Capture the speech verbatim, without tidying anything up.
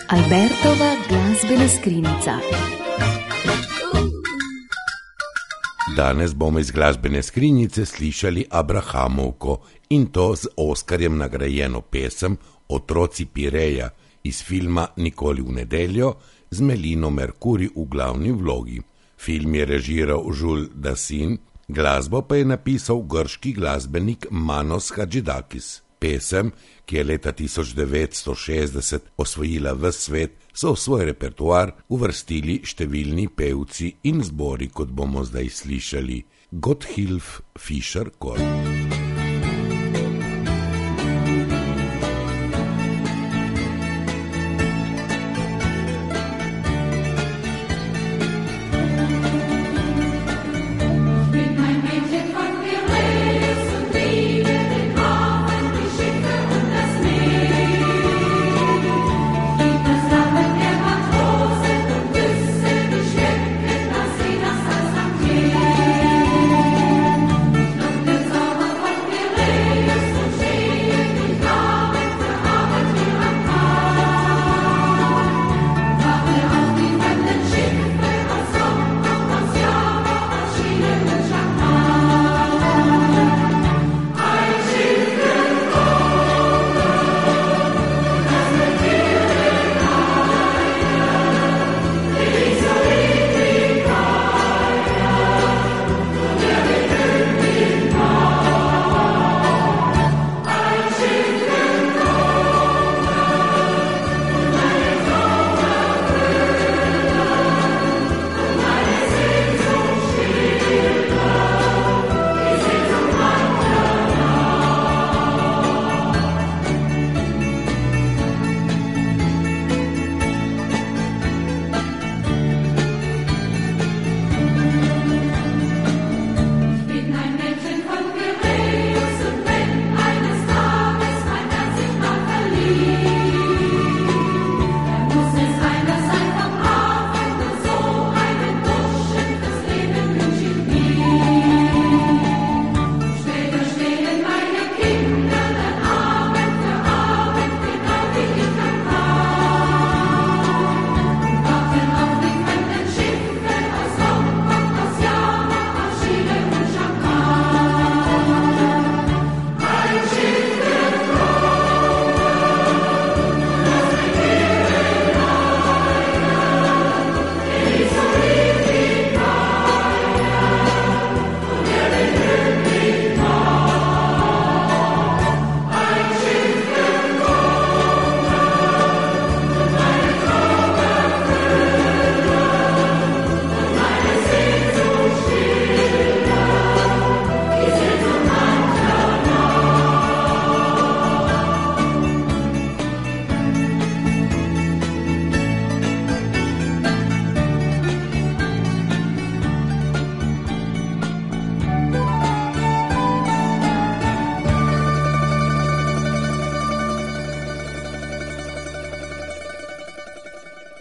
Albertova glasbena skrinjica. Danes bomo iz glasbene skrinjice slišali Abrahamovko in to z Oskarjem nagrajeno pesem Otroci Pireja iz filma Nikoli v nedeljo z Melino Mercuri v glavni vlogi. Film je režiral Jules Dassin, glasbo pa je napisal grški glasbenik Manos Hadžidakis. Pesem, ki je leta tisoč devetsto šestdeset osvojila ves svet, so v svoj repertoar uvrstili številni pevci in zbori, kot bomo zdaj slišali. Gotthilf Fischer-Koll.